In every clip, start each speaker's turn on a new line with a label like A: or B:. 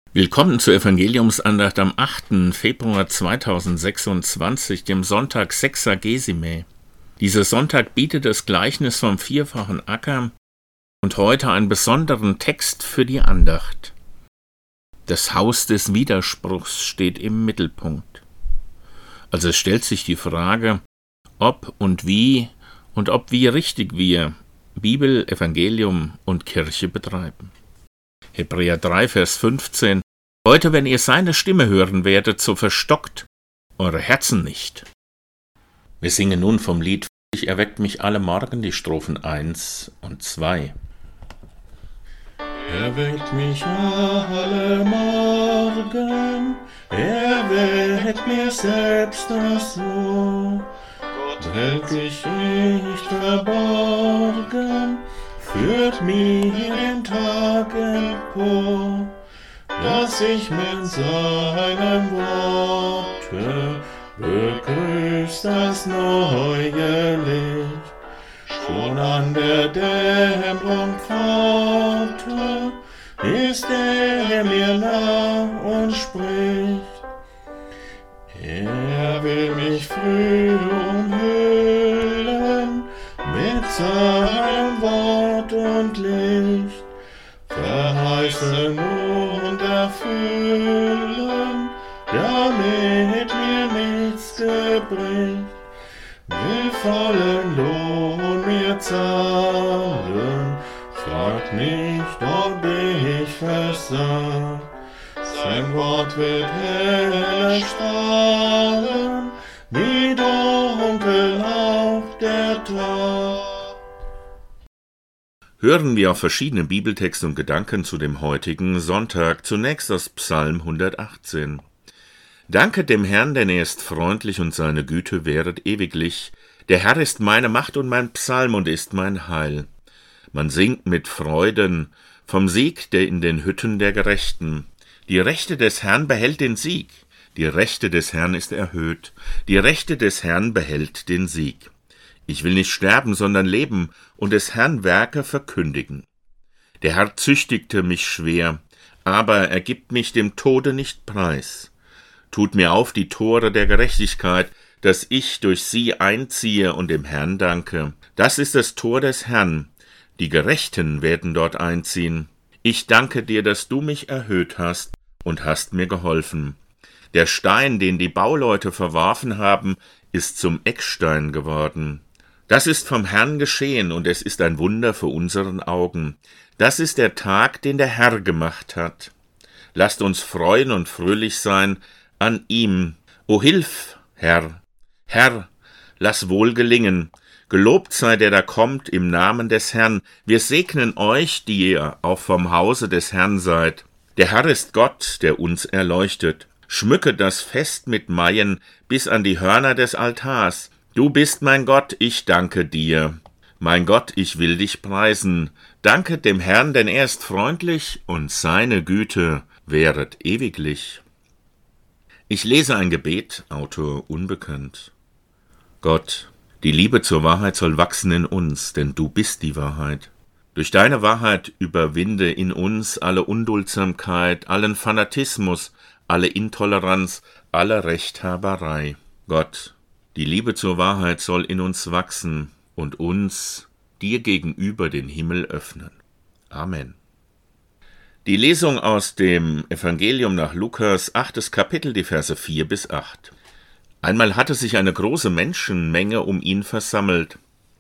A: Willkommen zur Evangeliumsandacht am 8. Februar 2026, dem Sonntag Sexagesime. Dieser Sonntag bietet das Gleichnis vom vierfachen Acker und heute einen besonderen Text für die Andacht. Das Haus des Widerspruchs steht im Mittelpunkt. Also es stellt sich die Frage, ob wie richtig wir Bibel, Evangelium und Kirche betreiben. Hebräer 3, Vers 15. Heute, wenn ihr seine Stimme hören werdet, so verstockt eure Herzen nicht. Wir singen nun vom Lied Ich erweckt mich alle Morgen, die Strophen 1 und 2.
B: Erweckt mich alle Morgen, erweckt mir selbst das so. Gott hält dich nicht verborgen, führt mir den Tag empor, dass ich mit seinem Worte begrüßt das neue Licht. Schon an der Dämmerung Pforte ist er mir nah und spricht. Er will mich früh umhüllen mit seinem Wort und Licht, verheißen und erfüllen, damit mir nichts gebricht. Will vollen Lohn mir zahlen, fragt nicht, ob ich versag. Sein Wort wird heller strahlen, wie dunkel auch der Tag.
A: Hören wir auf verschiedene Bibeltexte und Gedanken zu dem heutigen Sonntag. Zunächst aus Psalm 118. Danket dem Herrn, denn er ist freundlich und seine Güte währet ewiglich. Der Herr ist meine Macht und mein Psalm und ist mein Heil. Man singt mit Freuden vom Sieg, der in den Hütten der Gerechten. Die Rechte des Herrn behält den Sieg. Die Rechte des Herrn ist erhöht. Die Rechte des Herrn behält den Sieg. Ich will nicht sterben, sondern leben und des Herrn Werke verkündigen. Der Herr züchtigte mich schwer, aber er gibt mich dem Tode nicht preis. Tut mir auf die Tore der Gerechtigkeit, dass ich durch sie einziehe und dem Herrn danke. Das ist das Tor des Herrn. Die Gerechten werden dort einziehen. Ich danke dir, dass du mich erhöht hast und hast mir geholfen. Der Stein, den die Bauleute verworfen haben, ist zum Eckstein geworden. Das ist vom Herrn geschehen, und es ist ein Wunder vor unseren Augen. Das ist der Tag, den der Herr gemacht hat. Lasst uns freuen und fröhlich sein an ihm. O hilf, Herr! Herr, lass wohl gelingen. Gelobt sei der da kommt im Namen des Herrn. Wir segnen euch, die ihr auch vom Hause des Herrn seid. Der Herr ist Gott, der uns erleuchtet. Schmücke das Fest mit Maien bis an die Hörner des Altars. Du bist mein Gott, ich danke dir. Mein Gott, ich will dich preisen. Danket dem Herrn, denn er ist freundlich und seine Güte währet ewiglich. Ich lese ein Gebet, Autor unbekannt. Gott, die Liebe zur Wahrheit soll wachsen in uns, denn du bist die Wahrheit. Durch deine Wahrheit überwinde in uns alle Unduldsamkeit, allen Fanatismus, alle Intoleranz, alle Rechthaberei. Gott, die Liebe zur Wahrheit soll in uns wachsen und uns dir gegenüber den Himmel öffnen. Amen. Die Lesung aus dem Evangelium nach Lukas, 8. Kapitel, die Verse 4 bis 8. Einmal hatte sich eine große Menschenmenge um ihn versammelt.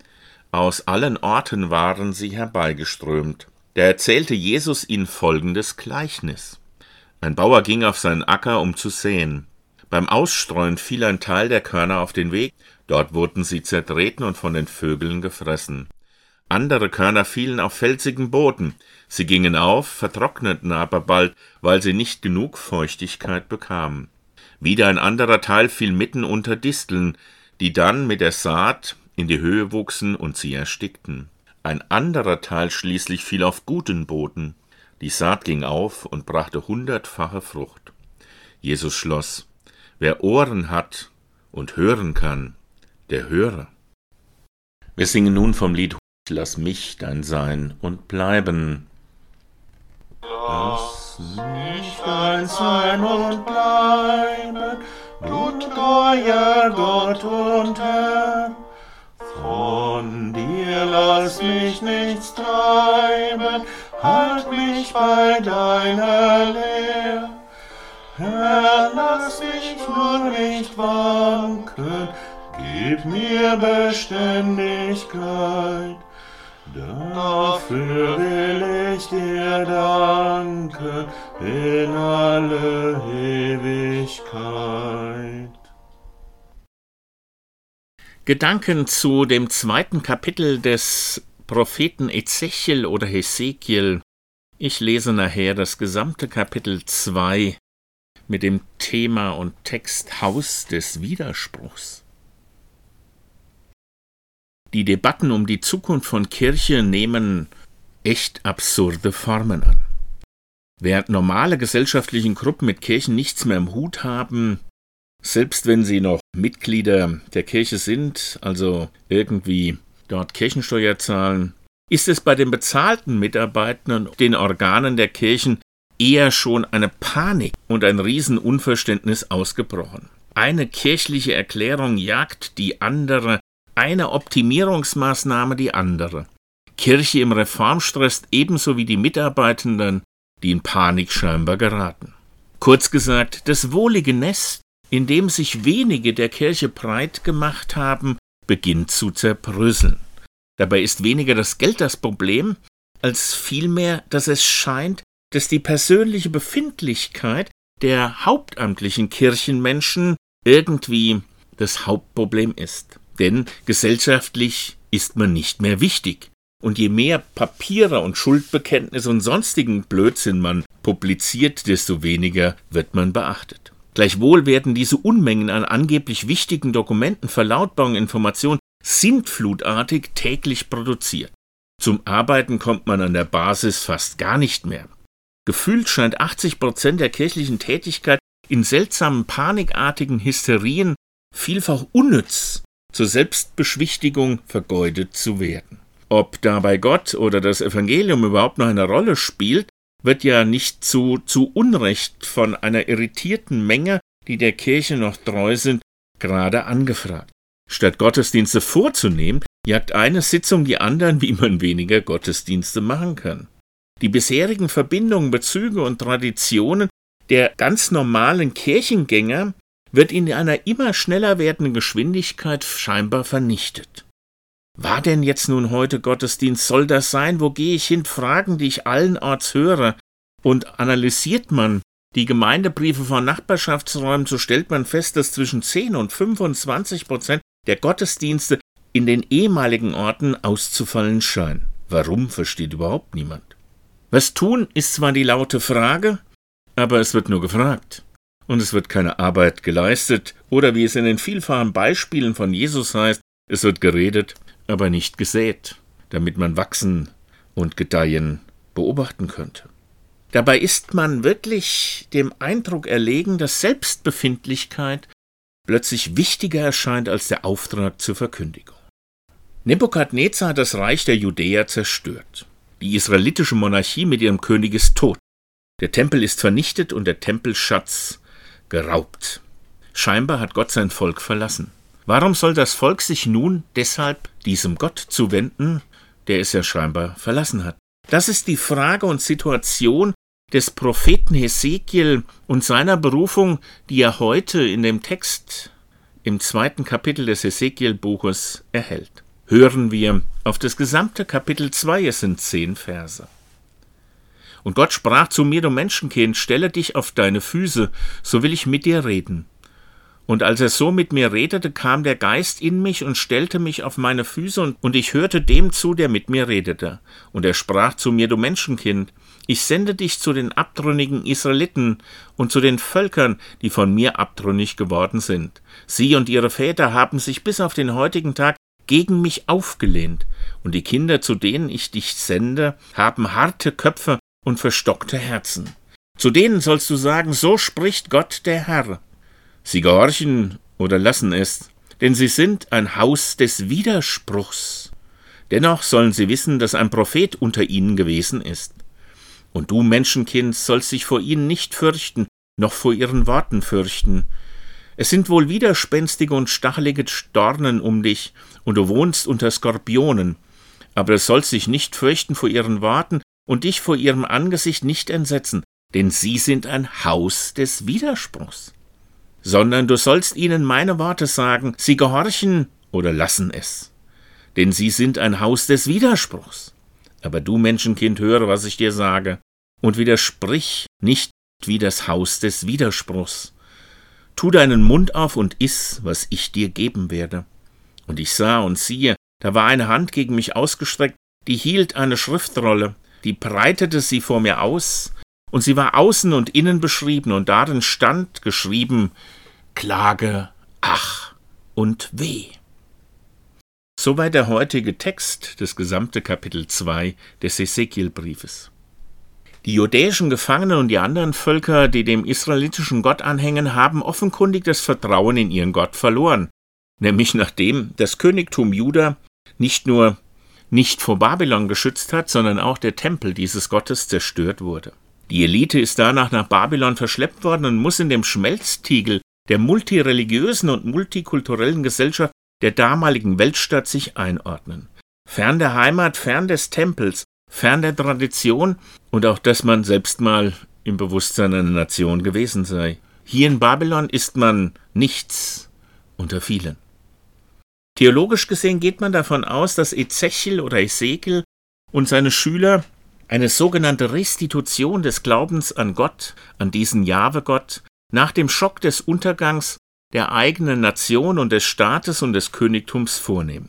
A: Aus allen Orten waren sie herbeigeströmt. Da erzählte Jesus ihnen folgendes Gleichnis. Ein Bauer ging auf seinen Acker, um zu säen. Beim Ausstreuen fiel ein Teil der Körner auf den Weg, dort wurden sie zertreten und von den Vögeln gefressen. Andere Körner fielen auf felsigen Boden, sie gingen auf, vertrockneten aber bald, weil sie nicht genug Feuchtigkeit bekamen. Wieder ein anderer Teil fiel mitten unter Disteln, die dann mit der Saat in die Höhe wuchsen und sie erstickten. Ein anderer Teil schließlich fiel auf guten Boden. Die Saat ging auf und brachte 100-fache Frucht. Jesus schloss: Wer Ohren hat und hören kann, der höre. Wir singen nun vom Lied Lass mich dein Sein und bleiben.
B: Lass nicht eins sein und bleiben, du treuer Gott und Herr. Von dir lass mich nichts treiben, halt mich bei deiner Lehr. Herr, lass mich nur nicht wanken, gib mir Beständigkeit. Dafür will ich dir danken in alle Ewigkeit.
A: Gedanken zu dem 2. Kapitel des Propheten Ezechiel oder Hesekiel. Ich lese nachher das gesamte Kapitel 2 mit dem Thema und Text Haus des Widerspruchs. Die Debatten um die Zukunft von Kirche nehmen echt absurde Formen an. Während normale gesellschaftliche Gruppen mit Kirchen nichts mehr im Hut haben, selbst wenn sie noch Mitglieder der Kirche sind, also irgendwie dort Kirchensteuer zahlen, ist es bei den bezahlten Mitarbeitern und den Organen der Kirchen eher schon eine Panik und ein Riesenunverständnis ausgebrochen. Eine kirchliche Erklärung jagt die andere, eine Optimierungsmaßnahme die andere. Kirche im Reformstress ebenso wie die Mitarbeitenden, die in Panik scheinbar geraten. Kurz gesagt, das wohlige Nest, in dem sich wenige der Kirche breit gemacht haben, beginnt zu zerbröseln. Dabei ist weniger das Geld das Problem, als vielmehr, dass es scheint, dass die persönliche Befindlichkeit der hauptamtlichen Kirchenmenschen irgendwie das Hauptproblem ist. Denn gesellschaftlich ist man nicht mehr wichtig. Und je mehr Papiere und Schuldbekenntnisse und sonstigen Blödsinn man publiziert, desto weniger wird man beachtet. Gleichwohl werden diese Unmengen an angeblich wichtigen Dokumenten, Verlautbarungen, Informationen sintflutartig täglich produziert. Zum Arbeiten kommt man an der Basis fast gar nicht mehr. Gefühlt scheint 80% der kirchlichen Tätigkeit in seltsamen, panikartigen Hysterien, vielfach unnütz, zur Selbstbeschwichtigung vergeudet zu werden. Ob dabei Gott oder das Evangelium überhaupt noch eine Rolle spielt, wird ja nicht zu Unrecht von einer irritierten Menge, die der Kirche noch treu sind, gerade angefragt. Statt Gottesdienste vorzunehmen, jagt eine Sitzung die anderen, wie man weniger Gottesdienste machen kann. Die bisherigen Verbindungen, Bezüge und Traditionen der ganz normalen Kirchengänger wird in einer immer schneller werdenden Geschwindigkeit scheinbar vernichtet. War denn jetzt nun heute Gottesdienst? Soll das sein? Wo gehe ich hin? Fragen, die ich allenorts höre. Und analysiert man die Gemeindebriefe von Nachbarschaftsräumen, so stellt man fest, dass zwischen 10 und 25% der Gottesdienste in den ehemaligen Orten auszufallen scheinen. Warum, versteht überhaupt niemand. Was tun, ist zwar die laute Frage, aber es wird nur gefragt. Und es wird keine Arbeit geleistet, oder wie es in den vielfachen Beispielen von Jesus heißt, es wird geredet, aber nicht gesät, damit man wachsen und gedeihen beobachten könnte. Dabei ist man wirklich dem Eindruck erlegen, dass Selbstbefindlichkeit plötzlich wichtiger erscheint als der Auftrag zur Verkündigung. Nebukadnezar hat das Reich der Judäer zerstört. Die israelitische Monarchie mit ihrem König ist tot. Der Tempel ist vernichtet und der Tempelschatz geraubt. Scheinbar hat Gott sein Volk verlassen. Warum soll das Volk sich nun deshalb diesem Gott zuwenden, der es ja scheinbar verlassen hat? Das ist die Frage und Situation des Propheten Hesekiel und seiner Berufung, die er heute in dem Text im 2. Kapitel des Hesekiel-Buches erhält. Hören wir auf das gesamte Kapitel 2, es sind 10 Verse. Und Gott sprach zu mir, du Menschenkind, stelle dich auf deine Füße, so will ich mit dir reden. Und als er so mit mir redete, kam der Geist in mich und stellte mich auf meine Füße, und ich hörte dem zu, der mit mir redete. Und er sprach zu mir, du Menschenkind, ich sende dich zu den abtrünnigen Israeliten und zu den Völkern, die von mir abtrünnig geworden sind. Sie und ihre Väter haben sich bis auf den heutigen Tag gegen mich aufgelehnt, und die Kinder, zu denen ich dich sende, haben harte Köpfe und verstockte Herzen. Zu denen sollst du sagen, so spricht Gott der Herr. Sie gehorchen oder lassen es, denn sie sind ein Haus des Widerspruchs. Dennoch sollen sie wissen, dass ein Prophet unter ihnen gewesen ist. Und du, Menschenkind, sollst dich vor ihnen nicht fürchten, noch vor ihren Worten fürchten. Es sind wohl widerspenstige und stachelige Dornen um dich, und du wohnst unter Skorpionen, aber du sollst dich nicht fürchten vor ihren Worten und dich vor ihrem Angesicht nicht entsetzen, denn sie sind ein Haus des Widerspruchs. Sondern du sollst ihnen meine Worte sagen, sie gehorchen oder lassen es. Denn sie sind ein Haus des Widerspruchs. Aber du, Menschenkind, höre, was ich dir sage, und widersprich nicht wie das Haus des Widerspruchs. Tu deinen Mund auf und iss, was ich dir geben werde. Und ich sah und siehe, da war eine Hand gegen mich ausgestreckt, die hielt eine Schriftrolle, die breitete sie vor mir aus, und sie war außen und innen beschrieben, und darin stand geschrieben, Klage, Ach und Weh. Soweit der heutige Text, das gesamte Kapitel 2 des Hesekiel-Briefes. Die judäischen Gefangenen und die anderen Völker, die dem israelitischen Gott anhängen, haben offenkundig das Vertrauen in ihren Gott verloren, nämlich nachdem das Königtum Juda nicht nur nicht vor Babylon geschützt hat, sondern auch der Tempel dieses Gottes zerstört wurde. Die Elite ist danach nach Babylon verschleppt worden und muss in dem Schmelztiegel der multireligiösen und multikulturellen Gesellschaft der damaligen Weltstadt sich einordnen. Fern der Heimat, fern des Tempels, fern der Tradition und auch, dass man selbst mal im Bewusstsein einer Nation gewesen sei. Hier in Babylon ist man nichts unter vielen. Theologisch gesehen geht man davon aus, dass Ezechiel oder Hesekiel und seine Schüler eine sogenannte Restitution des Glaubens an Gott, an diesen Jahwe-Gott, nach dem Schock des Untergangs der eigenen Nation und des Staates und des Königtums vornehmen.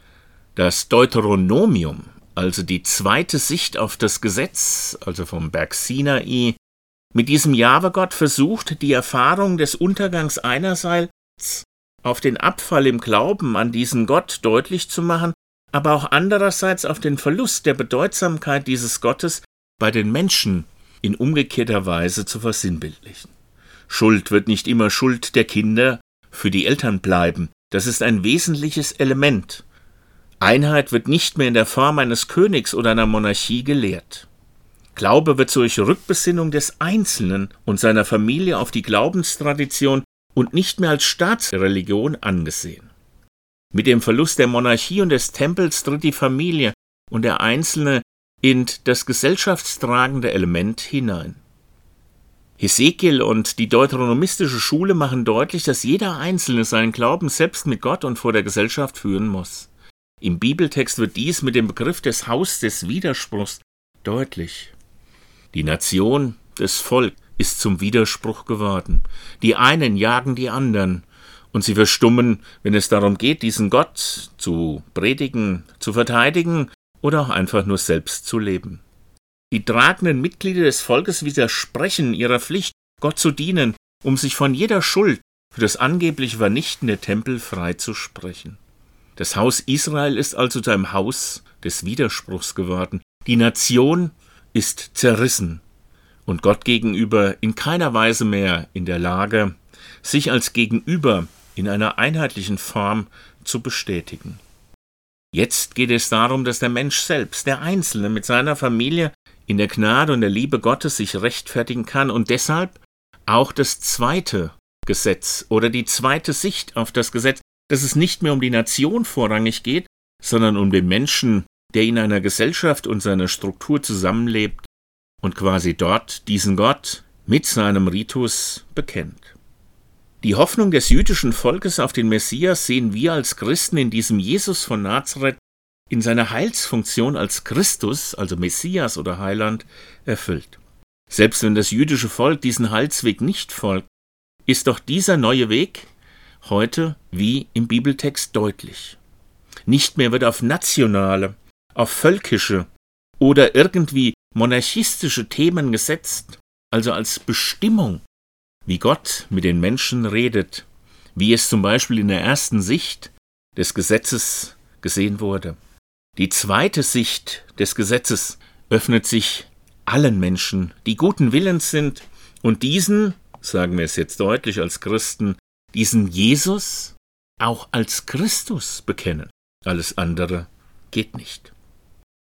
A: Das Deuteronomium, also die zweite Sicht auf das Gesetz, also vom Berg Sinai, mit diesem Jahwe-Gott versucht, die Erfahrung des Untergangs einerseits auf den Abfall im Glauben an diesen Gott deutlich zu machen, aber auch andererseits auf den Verlust der Bedeutsamkeit dieses Gottes bei den Menschen in umgekehrter Weise zu versinnbildlichen. Schuld wird nicht immer Schuld der Kinder für die Eltern bleiben. Das ist ein wesentliches Element. Einheit wird nicht mehr in der Form eines Königs oder einer Monarchie gelehrt. Glaube wird durch Rückbesinnung des Einzelnen und seiner Familie auf die Glaubenstradition und nicht mehr als Staatsreligion angesehen. Mit dem Verlust der Monarchie und des Tempels tritt die Familie und der Einzelne in das gesellschaftstragende Element hinein. Hesekiel und die deuteronomistische Schule machen deutlich, dass jeder Einzelne seinen Glauben selbst mit Gott und vor der Gesellschaft führen muss. Im Bibeltext wird dies mit dem Begriff des Haus des Widerspruchs deutlich. Die Nation, das Volk, ist zum Widerspruch geworden. Die einen jagen die anderen, und sie verstummen, wenn es darum geht, diesen Gott zu predigen, zu verteidigen oder auch einfach nur selbst zu leben. Die tragenden Mitglieder des Volkes widersprechen ihrer Pflicht, Gott zu dienen, um sich von jeder Schuld für das angeblich vernichtende Tempel freizusprechen. Das Haus Israel ist also zu einem Haus des Widerspruchs geworden. Die Nation ist zerrissen und Gott gegenüber in keiner Weise mehr in der Lage, sich als Gegenüber in einer einheitlichen Form zu bestätigen. Jetzt geht es darum, dass der Mensch selbst, der Einzelne mit seiner Familie in der Gnade und der Liebe Gottes sich rechtfertigen kann und deshalb auch das zweite Gesetz oder die zweite Sicht auf das Gesetz, dass es nicht mehr um die Nation vorrangig geht, sondern um den Menschen, der in einer Gesellschaft und seiner Struktur zusammenlebt und quasi dort diesen Gott mit seinem Ritus bekennt. Die Hoffnung des jüdischen Volkes auf den Messias sehen wir als Christen in diesem Jesus von Nazareth in seiner Heilsfunktion als Christus, also Messias oder Heiland, erfüllt. Selbst wenn das jüdische Volk diesen Heilsweg nicht folgt, ist doch dieser neue Weg heute wie im Bibeltext deutlich. Nicht mehr wird auf nationale, auf völkische oder irgendwie monarchistische Themen gesetzt, also als Bestimmung, wie Gott mit den Menschen redet, wie es zum Beispiel in der ersten Sicht des Gesetzes gesehen wurde. Die zweite Sicht des Gesetzes öffnet sich allen Menschen, die guten Willens sind und diesen, sagen wir es jetzt deutlich als Christen, diesen Jesus auch als Christus bekennen. Alles andere geht nicht.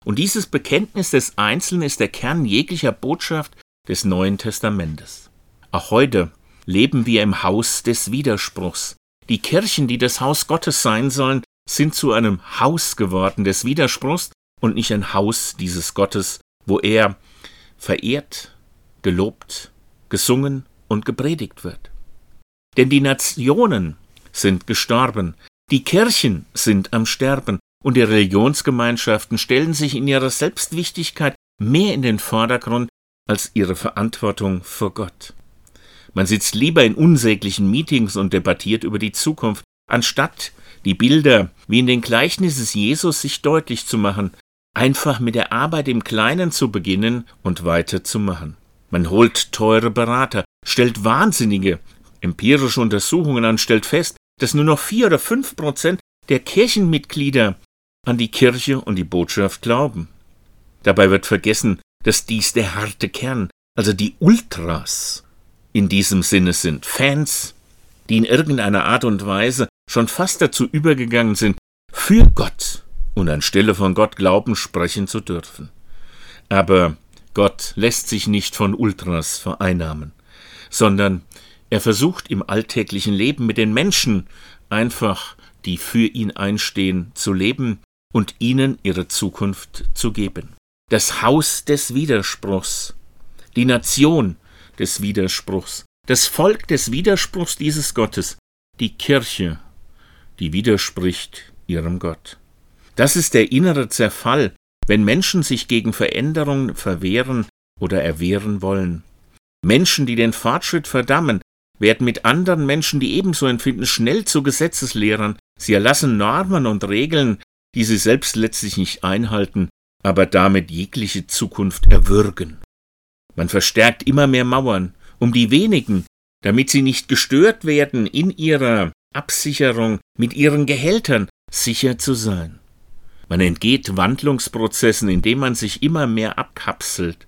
A: Und dieses Bekenntnis des Einzelnen ist der Kern jeglicher Botschaft des Neuen Testamentes. Auch heute leben wir im Haus des Widerspruchs. Die Kirchen, die das Haus Gottes sein sollen, sind zu einem Haus geworden des Widerspruchs und nicht ein Haus dieses Gottes, wo er verehrt, gelobt, gesungen und gepredigt wird. Denn die Nationen sind gestorben, die Kirchen sind am Sterben und die Religionsgemeinschaften stellen sich in ihrer Selbstwichtigkeit mehr in den Vordergrund als ihre Verantwortung vor Gott. Man sitzt lieber in unsäglichen Meetings und debattiert über die Zukunft, anstatt die Bilder wie in den Gleichnissen Jesus sich deutlich zu machen, einfach mit der Arbeit im Kleinen zu beginnen und weiterzumachen. Man holt teure Berater, stellt wahnsinnige empirische Untersuchungen an, stellt fest, dass nur noch 4 oder 5% der Kirchenmitglieder an die Kirche und die Botschaft glauben. Dabei wird vergessen, dass dies der harte Kern, also die Ultras, in diesem Sinne sind. Fans, die in irgendeiner Art und Weise schon fast dazu übergegangen sind, für Gott und anstelle von Gott Glauben sprechen zu dürfen. Aber Gott lässt sich nicht von Ultras vereinnahmen, sondern er versucht im alltäglichen Leben mit den Menschen einfach, die für ihn einstehen, zu leben und ihnen ihre Zukunft zu geben. Das Haus des Widerspruchs, die Nation des Widerspruchs, das Volk des Widerspruchs dieses Gottes, die Kirche, die widerspricht ihrem Gott. Das ist der innere Zerfall, wenn Menschen sich gegen Veränderungen verwehren oder erwehren wollen. Menschen, die den Fortschritt verdammen, werden mit anderen Menschen, die ebenso empfinden, schnell zu Gesetzeslehrern. Sie erlassen Normen und Regeln, die sie selbst letztlich nicht einhalten, aber damit jegliche Zukunft erwürgen. Man verstärkt immer mehr Mauern, um die wenigen, damit sie nicht gestört werden, in ihrer Absicherung mit ihren Gehältern sicher zu sein. Man entgeht Wandlungsprozessen, indem man sich immer mehr abkapselt.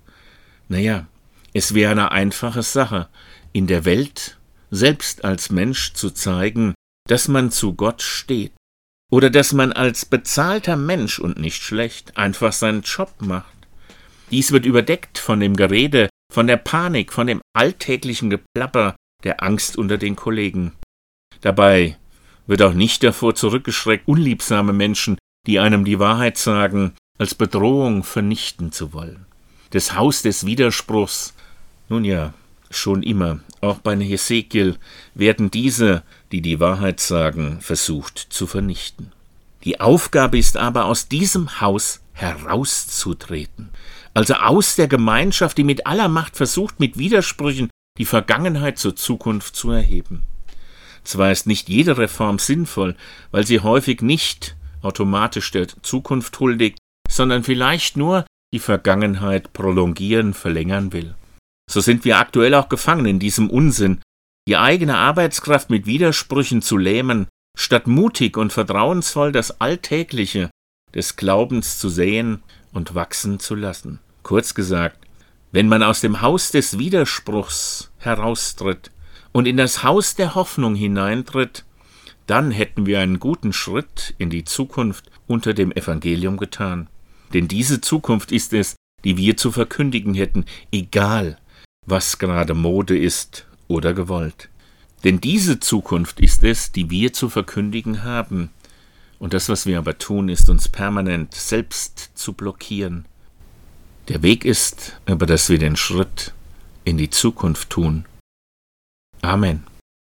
A: Es wäre eine einfache Sache, in der Welt selbst als Mensch zu zeigen, dass man zu Gott steht. Oder dass man als bezahlter Mensch und nicht schlecht einfach seinen Job macht. Dies wird überdeckt von dem Gerede, von der Panik, von dem alltäglichen Geplapper der Angst unter den Kollegen. Dabei wird auch nicht davor zurückgeschreckt, unliebsame Menschen, die einem die Wahrheit sagen, als Bedrohung vernichten zu wollen. Das Haus des Widerspruchs, schon immer, auch bei Hesekiel, werden diese, die die Wahrheit sagen, versucht zu vernichten. Die Aufgabe ist aber, aus diesem Haus herauszutreten, also aus der Gemeinschaft, die mit aller Macht versucht, mit Widersprüchen die Vergangenheit zur Zukunft zu erheben. Zwar ist nicht jede Reform sinnvoll, weil sie häufig nicht automatisch der Zukunft huldigt, sondern vielleicht nur die Vergangenheit prolongieren, verlängern will. So sind wir aktuell auch gefangen in diesem Unsinn, die eigene Arbeitskraft mit Widersprüchen zu lähmen, statt mutig und vertrauensvoll das Alltägliche des Glaubens zu sehen und wachsen zu lassen. Kurz gesagt, wenn man aus dem Haus des Widerspruchs heraustritt und in das Haus der Hoffnung hineintritt, dann hätten wir einen guten Schritt in die Zukunft unter dem Evangelium getan. Denn diese Zukunft ist es, die wir zu verkündigen hätten, egal was gerade Mode ist oder gewollt. Denn diese Zukunft ist es, die wir zu verkündigen haben. Und das, was wir aber tun, ist uns permanent selbst zu blockieren. Der Weg ist aber, dass wir den Schritt in die Zukunft tun. Amen.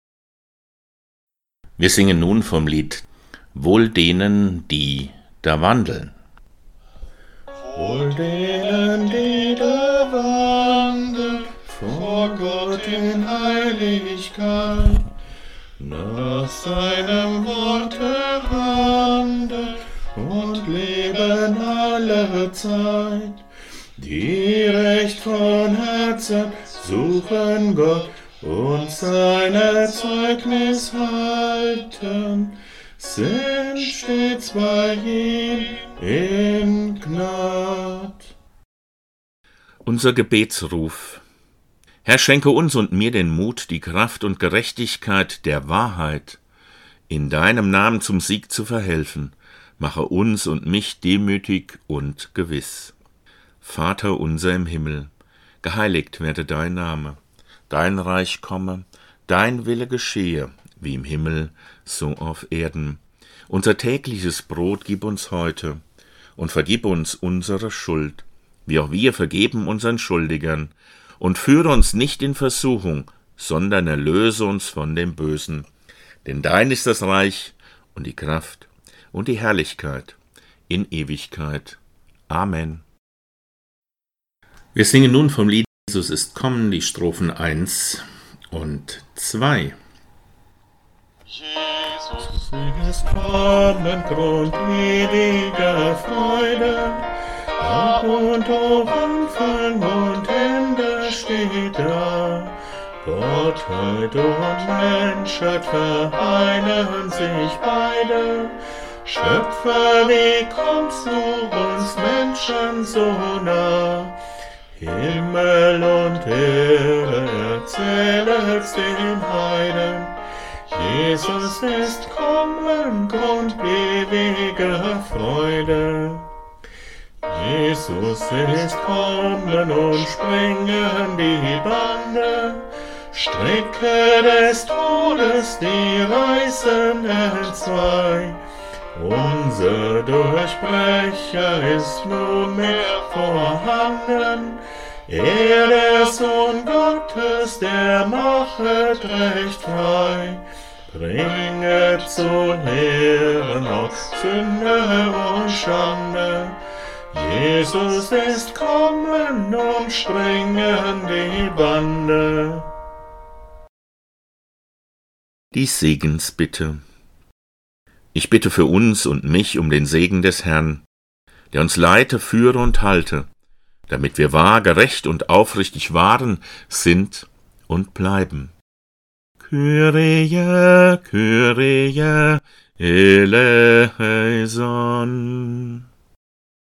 A: Wir singen nun vom Lied »Wohl denen, die da wandeln«.
B: Wohl denen, die da wandeln, vor Gott in Heiligkeit, nach seinem Worte handeln und leben alle Zeit, die recht von Herzen suchen Gott und seine Zeugnis halten, sind stets bei ihm in Gnad.
A: Unser Gebetsruf. Herr, schenke uns und mir den Mut, die Kraft und Gerechtigkeit der Wahrheit in deinem Namen zum Sieg zu verhelfen. mache uns und mich demütig und gewiss. Vater unser im Himmel, geheiligt werde dein Name, dein Reich komme, dein Wille geschehe, wie im Himmel, so auf Erden. Unser tägliches Brot gib uns heute und vergib uns unsere Schuld, wie auch wir vergeben unseren Schuldigern. Und führe uns nicht in Versuchung, sondern erlöse uns von dem Bösen. Denn dein ist das Reich und die Kraft und die Herrlichkeit in Ewigkeit. Amen. Wir singen nun vom Lied Jesus ist kommen, die Strophen 1 und 2.
B: Jesus ist kommen, Grund ewiger Freude, Ab und hoch Anfang und Ende steht da. Gottheit und Menschheit vereinen sich beide. Schöpfer, wie kommst du uns Menschen so nah? Himmel und Erde erzählet's den Heiden. Jesus ist kommen, Grund ewiger Freude. Jesus ist kommen und sprengen die Bande, Stricke des Todes, die reißen entzwei. Unser Durchbrecher ist nunmehr vorhanden, der Sohn Gottes, der machet recht frei. Bringet zu Ehren auch Sünde und Schande. Jesus ist kommen und sprengen die Bande.
A: Die Segensbitte. Ich bitte für uns und mich um den Segen des Herrn, der uns leite, führe und halte, damit wir wahr, gerecht und aufrichtig waren, sind und bleiben. Kyrie, Kyrie, eleison.